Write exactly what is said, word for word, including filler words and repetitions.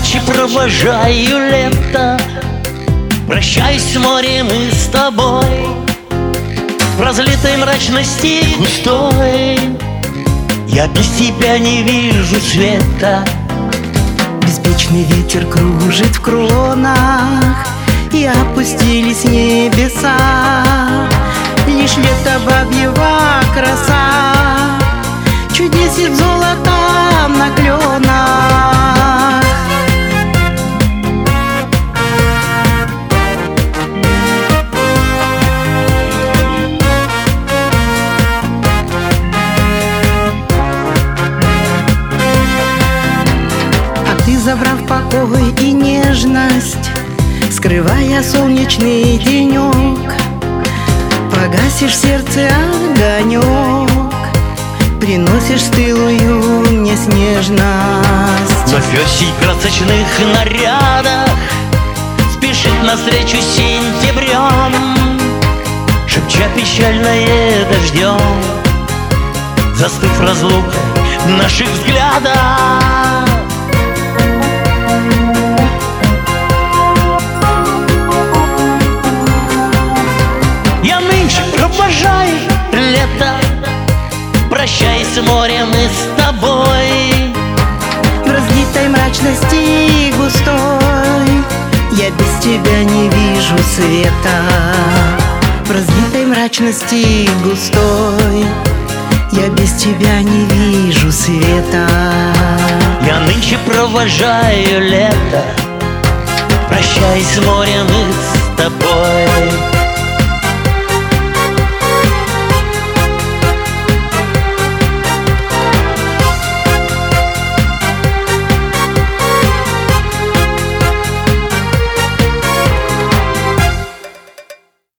нынче провожаю лето, прощаюсь с морем и с тобой. В разлитой мрачности густой я без тебя не вижу света. Беспечный ветер кружит в кронах, и опустились небеса. Лишь лето бабьего краса чудесит золотом на кленах. А ты, забрав покой и нежность, скрывая солнечный денек, погасишь в сердце огонек, приносишь стылую мне снежность. Вновь осень в красочных нарядах спешит навстречу сентябрем, шепча печальное дождем, застыв разлукой в наших взглядах. Я нынче провожаю лето, прощаясь с морем и с тобой. В разлитой мрачности густой я без тебя не вижу света. В разлитой мрачности густой я без тебя не вижу света. Я нынче провожаю лето, прощаясь с морем и с тобой.